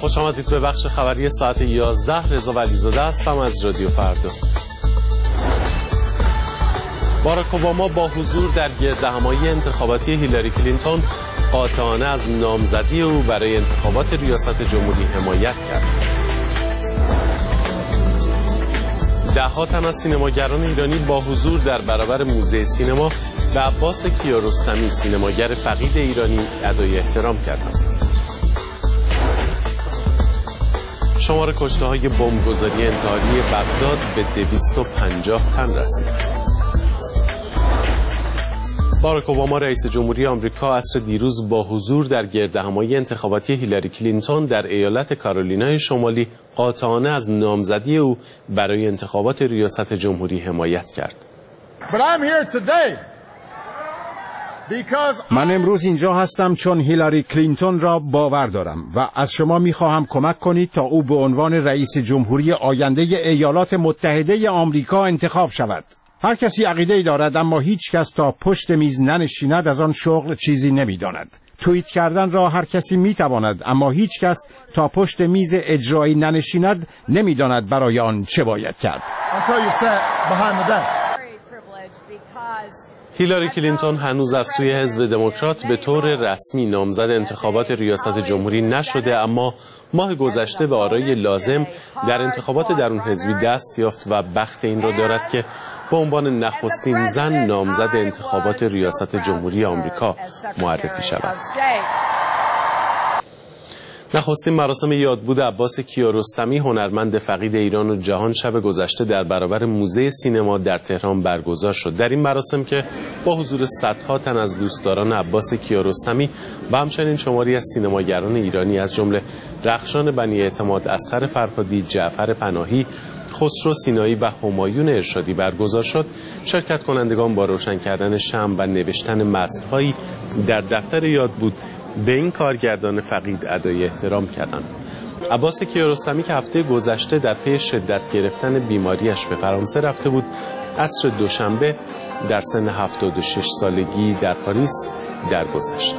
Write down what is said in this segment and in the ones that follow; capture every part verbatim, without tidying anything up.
خوش آمدید به بخش خبری ساعت یازده. رضا ولیزاده هستم از رادیو فردا. باراک اوباما با حضور در گردهمایی انتخاباتی هیلاری کلینتون قاطعانه از نامزدی او برای انتخابات ریاست جمهوری حمایت کرد. ده‌ها تن از سینماگران ایرانی با حضور در برابر موزه سینما به عباس کیارستمی سینماگر فقید ایرانی ادای احترام کردند. شمار کشته‌های بمبگذاری انتحاری بغداد به دویست و پنجاه تن رسید. باراک اوباما رئیس جمهوری آمریکا عصر دیروز با حضور در گردهمایی انتخاباتی هیلاری کلینتون در ایالت کارولینای شمالی قاطعانه از نامزدی او برای انتخابات ریاست جمهوری حمایت کرد. من امروز اینجا هستم چون هیلاری کلینتون را باور دارم و از شما میخواهم کمک کنید تا او به عنوان رئیس جمهوری آینده ایالات متحده آمریکا انتخاب شود. هر کسی عقیده‌ای دارد اما هیچ کس تا پشت میز ننشیند از آن شغل چیزی نمی‌داند. توییت کردن را هر کسی می‌تواند اما هیچ کس تا پشت میز اجرایی ننشیند نمی‌داند برای آن چه باید کرد. هیلاری کلینتون هنوز از سوی حزب دموکرات به طور رسمی نامزد انتخابات ریاست جمهوری نشده، اما ماه گذشته به آرای لازم در انتخابات درون حزبی دست یافت و بخت این را دارد که به عنوان نخستین زن نامزد انتخابات ریاست جمهوری آمریکا معرفی شود. نخستین مراسم یادبود عباس کیارستمی هنرمند فقید ایران و جهان شب گذشته در برابر موزه سینما در تهران برگزار شد. در این مراسم که با حضور صدها تن از دوستداران عباس کیارستمی و همچنین شماری از سینماگران ایرانی از جمله رخشان بنی اعتماد، اصغر فرهادی، جعفر پناهی، خسرو سینایی و همایون ارشادی برگزار شد، شرکت کنندگان با روشن کردن شمع و نوشتن متن‌هایی در دفتر یادبود به این کارگردان فقید ادای احترام کردند. عباس کیارستمی که هفته گذشته در پی شدت گرفتن بیماریش به فرانسه رفته بود، عصر دوشنبه در سن هفتاد و شش سالگی در پاریس درگذشت.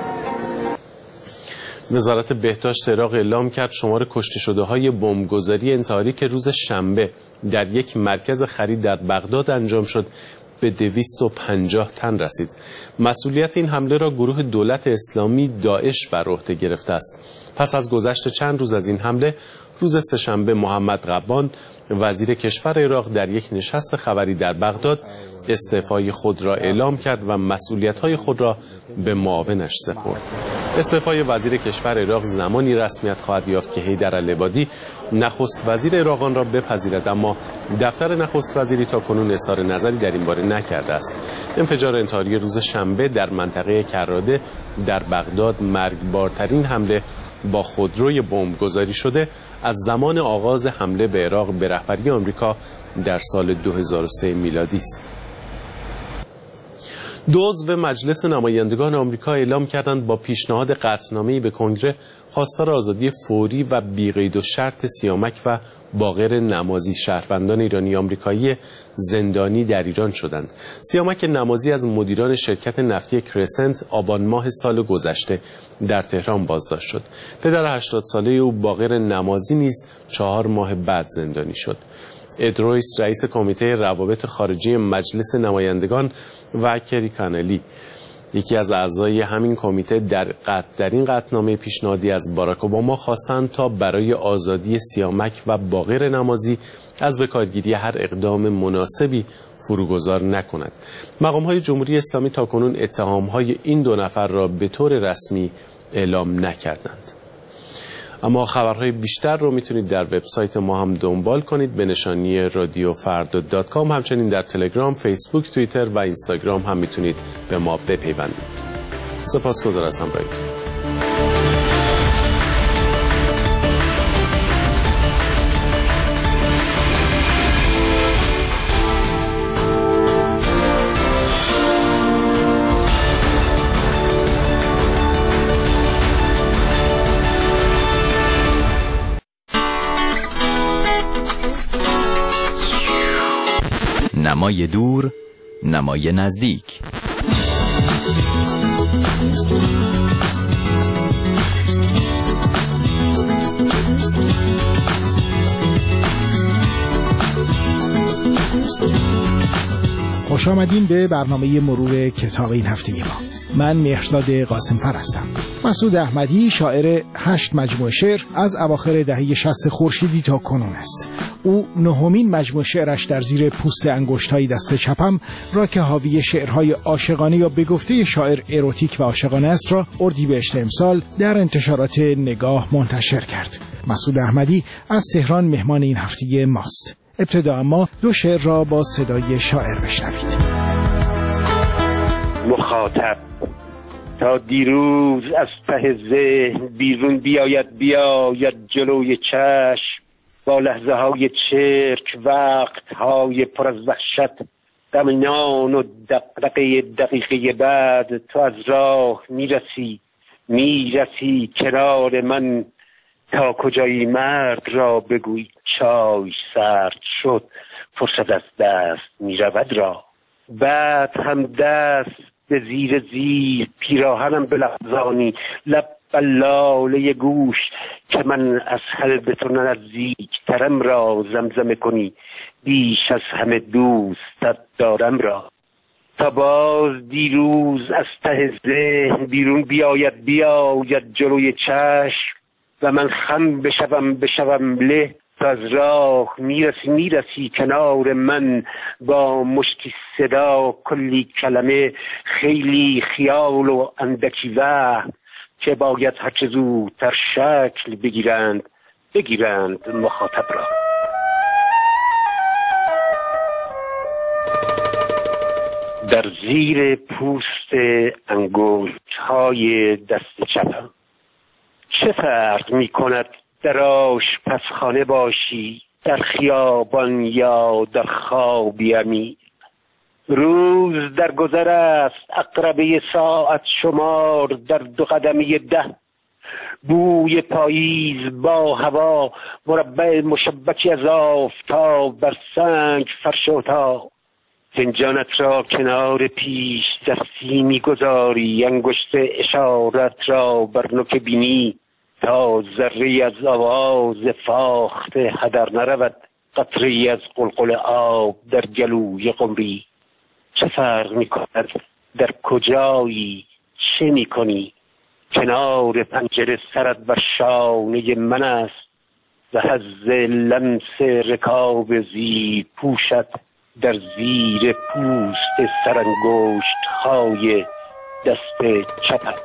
وزارت بهداشت عراق اعلام کرد شمار کشته شده های بمبگذاری انتحاری که روز شنبه در یک مرکز خرید در بغداد انجام شد به دویست و پنجاه تن رسید. مسئولیت این حمله را گروه دولت اسلامی داعش بر عهده گرفته است. پس از گذشت چند روز از این حمله، روز سه‌شنبه محمد قبان وزیر کشور عراق در یک نشست خبری در بغداد استعفای خود را اعلام کرد و مسئولیت‌های خود را به معاونش سپرد. استعفای وزیر کشور عراق زمانی رسمیت خواهد یافت که حیدر العبادی نخست وزیر عراق آن را بپذیرد، اما دفتر نخست وزیری تاکنون اظهار نظری در این باره نکرده است. انفجار انتحاری روز شنبه در منطقه کراده در بغداد مرگبارترین حمله با خودروی بمبگذاری شده از زمان آغاز حمله به عراق به رهبری آمریکا در سال دو هزار و سه میلادی است. دو عضو مجلس نمایندگان آمریکا اعلام کردند با پیشنهاد قطعنامه‌ای به کنگره خواستار آزادی فوری و بی‌قید و شرط سیامک و باقر نمازی شهروندان ایرانی آمریکایی زندانی در ایران شدند. سیامک نمازی از مدیران شرکت نفتی کرسنت آبان ماه سال گذشته در تهران بازداشت شد. پدر هشتاد ساله او باقر نمازی نیز چهار ماه بعد زندانی شد. اد رویس رئیس کمیته روابط خارجی مجلس نمایندگان و کری کانلی یکی از اعضای همین کمیته در قطع در این قطعنامه پیشنهادی از باراک اوباما خواستند تا برای آزادی سیامک و باقر نمازی از بکارگیری هر اقدام مناسبی فروگذار نکند. مقام‌های جمهوری اسلامی تاکنون اتهام‌های این دو نفر را به طور رسمی اعلام نکردند. اما خبرهای بیشتر رو میتونید در وبسایت ما هم دنبال کنید به نشانی رادیو فردا دات کام. همچنین در تلگرام، فیسبوک، توییتر و اینستاگرام هم میتونید به ما بپیوندید. سپاسگزار از همراهیتون. نمای دور، نمای نزدیک. خوش آمدین به برنامه مرور کتاب این هفته ما. من مهرزاد قاسمفر هستم. مسعود احمدی شاعر هشت مجموعه شعر از اواخر دهه شصت خورشیدی تا کنون است. او نهمین مجموعه شعرش در زیر پوست انگشت‌های دست چپم را که حاوی شعرهای عاشقانه یا به گفته شاعر اروتیک و عاشقانه است را اردیبهشت امسال در انتشارات نگاه منتشر کرد. مسعود احمدی از تهران مهمان این هفته ماست. ابتدا اما دو شعر را با صدای شاعر بشنوید. مخاطب تا دیروز از ته ذهن بیرون بیاید بیاید جلوی چشم، با لحظه های چرک وقت های پر از وحشت، دمنان و دقدقه دقیقه بعد تو از راه میرسی میرسی کنار من، تا کجایی مرد را بگوی چای سرد شد فرصت از دست میرود را. بعد هم دست به زیر زیر پیراهنم بلغزانی، لب بلاله گوش که من از حلب تو نزدیک ترم را زمزمه کنی، بیش از همه دوستت دارم را. تا باز دیروز از ته ذهن بیرون بیاید بیاید جلوی چشم، و من خم بشوم بشوم له، تا از راه میرسی میرسی کنار من، با مشتی صدا کلی کلمه، خیلی خیال و اندکی وهم، که باید هرچه زودتر شکل بگیرند بگیرند مخاطب را. در زیر پوست انگشت‌های دست چپم چه فرق می کند در آشپزخانه باشی، در خیابان یا در خوابی امیر؟ روز در گذر است عقربه ساعت شمار در دو قدمی ده، بوی پاییز با هوا مربع مشبکی از آفتاب بر سنگ فرش اتاق. فنجانت را کنار پیش دستی میگذاری، انگشت اشارت را بر نوک بینی، تا ذره از آواز فاخته هدر نرود، قطره از قلقل آب در گلوی قمری. چه فرق میکند در کجایی چه میکنی؟ کنار پنجره سرت بر شانه من است، و حظ لمس رکاب زیر پوشت در زیر پوست سرانگشت های دست چپم.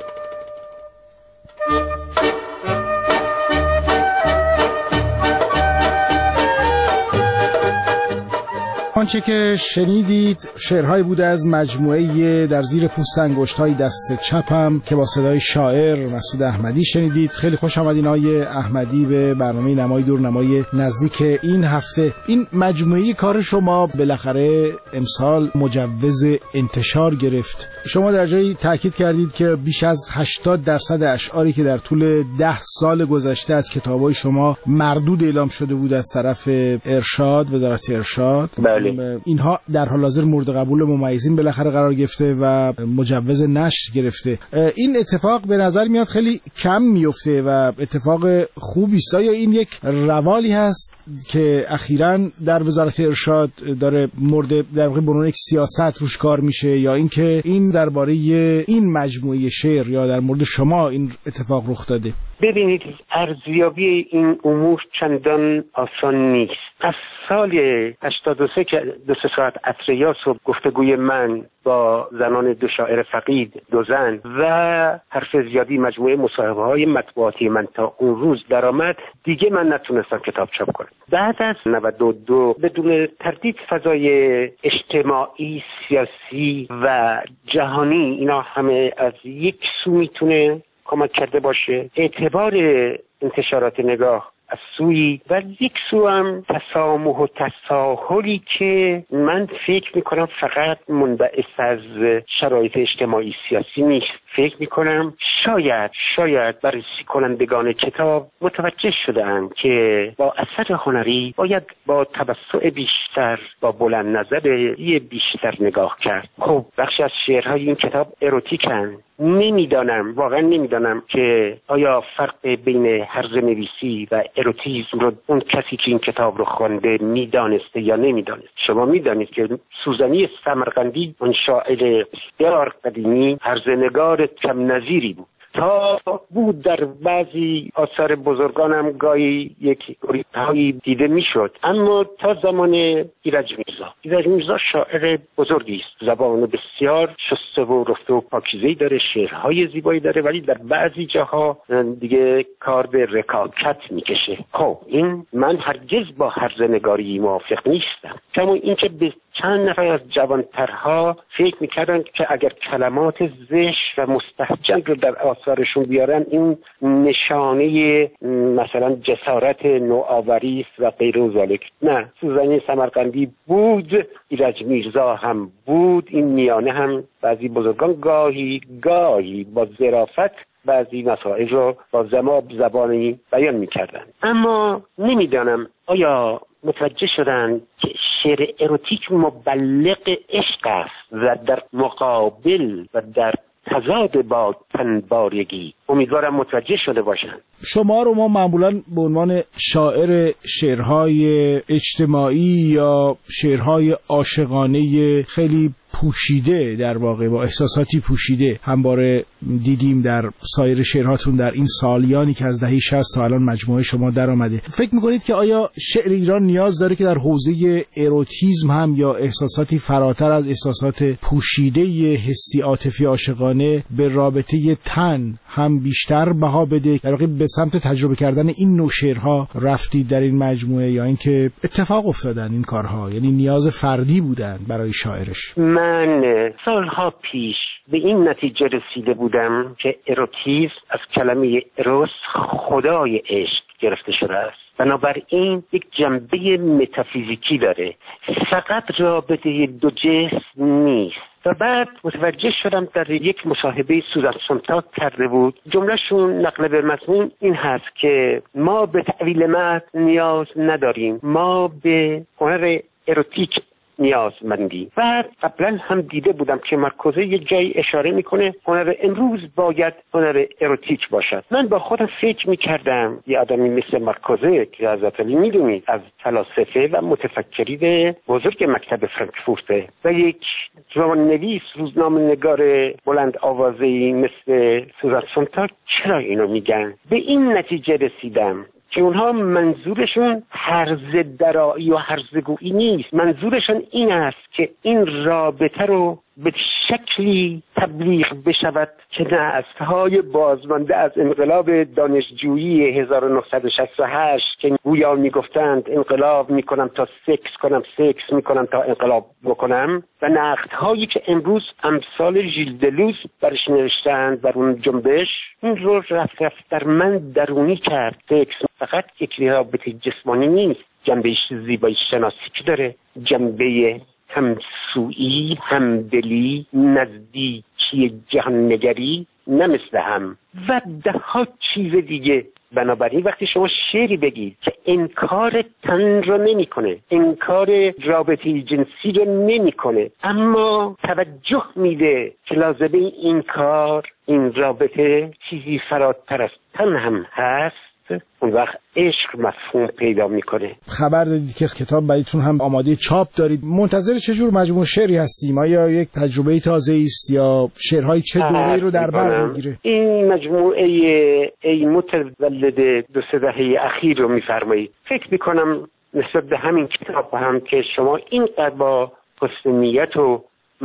آنچه که شنیدید شعرهایی بوده از مجموعه در زیر پوست انگشت‌های دست چپم که با صدای شاعر مسعود احمدی شنیدید. خیلی خوش آمدین آقای احمدی به برنامه نمای دور نمای نزدیک این هفته. این مجموعه کار شما بالاخره امسال مجوز انتشار گرفت. شما در جایی تاکید کردید که بیش از هشتاد درصد اشعاری که در طول ده سال گذشته از کتاب‌های شما مردود اعلام شده بود از طرف ارشاد، وزارت ارشاد، بله، اینها در حال حاضر مورد قبول ممیزین بالاخره قرار گرفته و مجوز نشر گرفته. این اتفاق به نظر میاد خیلی کم میفته و اتفاق خوبی است. یا این یک روالی هست که اخیراً در وزارت ارشاد داره مورد در واقع بنون یک سیاست روش کار میشه، یا اینکه این درباره این مجموعه شعر یا در مورد شما این اتفاق رخ داده؟ ببینید، ارزیابی این امور چندان آسان نیست. از سال هشتاد و سه که دو سه ساعت عطریاس و گفتگوی من با زنان دو شاعر فقید، دو زن و حرف زیادی مجموعه مصاحبه های مطبوعاتی من تا اون روز درآمد، دیگه من نتونستم کتاب چاپ کنم. بعد از نود و دو بدون تردید فضای اجتماعی، سیاسی و جهانی اینا همه از یک سو میتونه کمک کرده باشه، اعتبار انتشارات نگاه از سوی و یک سو هم تسامح و تساهلی که من فکر میکنم فقط منبعث از شرایط اجتماعی سیاسی نیست، فکر میکنم شاید شاید بررسی کنندگان کتاب متوجه شده‌اند که با اثر هنری باید با توسع بیشتر، با بلند نظری بیشتر نگاه کرد. خب بخشی از شعرهای این کتاب اروتیکن. نمیدانم، واقعا نمیدانم که آیا فرق بین هرزه نویسی و اروتیسم رو اون کسی که این کتاب رو خوانده میدانسته یا نمیدانست. شما میدانید که سوزنی سمرقندی اون شاعر بسیار قدیمی هرزه نگار کم نظیری بود. تا بود در بعضی آثار بزرگانم گاهی یک ریتهایی دیده میشد، اما تا زمان ایرج میرزا. ایرج میرزا شاعر بزرگی است، زبان بسیار شسته و رفته و پاکیزه‌ای داره، شعرهای زیبایی داره، ولی در بعضی جاها دیگه کار به رکاکت میکشه. خب این من هرگز با هرزه نگاری موافق نیستم، کما اینکه به چند نفر از جوانترها فکر میکردن که اگر کلمات زشت و مستهجن رو در آثارشون بیارن این نشانه مثلا جسارت نوآوری است و غیر و ذالک. نه، سوزنی سمرقندی بود، ایرج میرزا هم بود، این میانه هم بعضی بزرگان گاهی گاهی با ظرافت بعضی مسائل رو با زما زبانی بیان میکردن. اما نمیدانم آیا متوجه شدن که شعر اروتیک مبلغ عشق است و در مقابل و در تضاد با تنبارگی. امیدوارم متوجه شده باشند. شما رو ما معمولاً به عنوان شاعر شعرهای اجتماعی یا شعرهای عاشقانه خیلی پوشیده، در واقع با احساساتی پوشیده همواره دیدیم در سایر شعرهاتون در این سالیانی که از دهه شصت تا الان مجموعه شما در آمده. فکر میکنید که آیا شعر ایران نیاز داره که در حوزه اروتیسم هم یا احساساتی فراتر از احساسات پوشیده حسی عاطفی عاشقانه به رابطه تن هم بیشتر بها بده؟ در واقع به سمت تجربه کردن این نوع شعرها رفتید در این مجموعه یا اینکه اتفاق افتادن این کارها، یعنی نیاز فردی بودن برای شاعرش؟ من سالها پیش به این نتیجه رسیده بودم که اروتیسم از کلمه اروس، خدای عشق، گرفته شده است. بنابراین یک جنبه متافیزیکی داره، فقط رابطه دو جسم نیست. و بعد متوجه شدم در یک مصاحبه سوزان سونتاگ کرده بود، جملهشون نقل به مضمون این هست که ما به تعویل متن نیاز نداریم، ما به هنر اروتیک نیازمندی. و قبلا هم دیده بودم که مرکزه یک جایی اشاره میکنه هنر امروز باید هنر اروتیک باشد. من با خودم فکر میکردم یه آدمی مثل مرکزه که حضرت علی میدونید از فلاسفه و متفکرین بزرگ مکتب فرانکفورت و یک رمان‌نویس، روزنامه‌نگار بلند آوازه‌ای مثل سوزان سونتاگ چرا اینو میگن؟ به این نتیجه رسیدم که اونها منظورشون هرزه درایی و هرزگویی نیست، منظورشون این است که این رابطه رو به شکلی تبلیغ بشود که نسل‌های بازمانده از انقلاب دانشجویی هزار و نهصد و شصت و هشت که گویا میگفتند انقلاب میکنم تا سکس کنم، سکس میکنم تا انقلاب بکنم، و نقدهایی که امروز امثال ژیل دلوز برش نوشتند بر اون جنبش، این رو رفت رفت در من درونی کرد. سکس فقط یک رابطه جسمانی نیست، جنبه زیبایی شناسی که داره، جنبه همسویی، همدلی، نزدیکی، جهان‌نگری، نه مثل هم و ده ها چیز دیگه. بنابراین وقتی شما شعری بگید که انکار تن رو نمی‌کنه، انکار رابطه جنسی رو نمی‌کنه، اما توجه میده که لازمه این کار، این رابطه چیزی فراتر از تن هم هست، اون وقت عشق مفهوم پیدا میکنه. خبر دادید که کتاب برایتون هم آماده چاپ دارید. منتظر چه جور مجموعه شعری هستیم؟ آیا یک تجربه تازه است یا شعرهای چه دوره‌ای رو در بر میگیره؟ این مجموعه ای متولد دو سه دهه اخیر رو میفرمایید. فکر میکنم نسبت به همین کتاب هم که شما اینقدر با حسن نیت و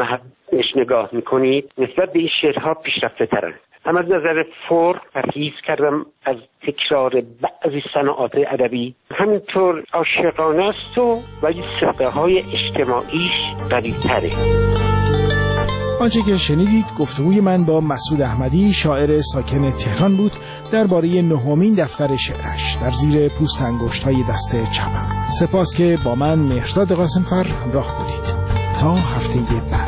محبتش نگاه میکنید، نسبت به این شعرها پیشرفته ترند. هم از نظر فرم پرهیز کردم از تکرار بعضی صناعات ادبی، همینطور عاشقانه است و ولی سبقه های اجتماعیش قوی‌تره. آنچه که شنیدید گفتگوی من با مسعود احمدی، شاعر ساکن تهران بود، درباره نهمین دفتر شعرش در زیر پوست انگشت‌های دست چپم. سپاس که با من مهرداد قاسمفر همراه بودید. تا هفته بعد.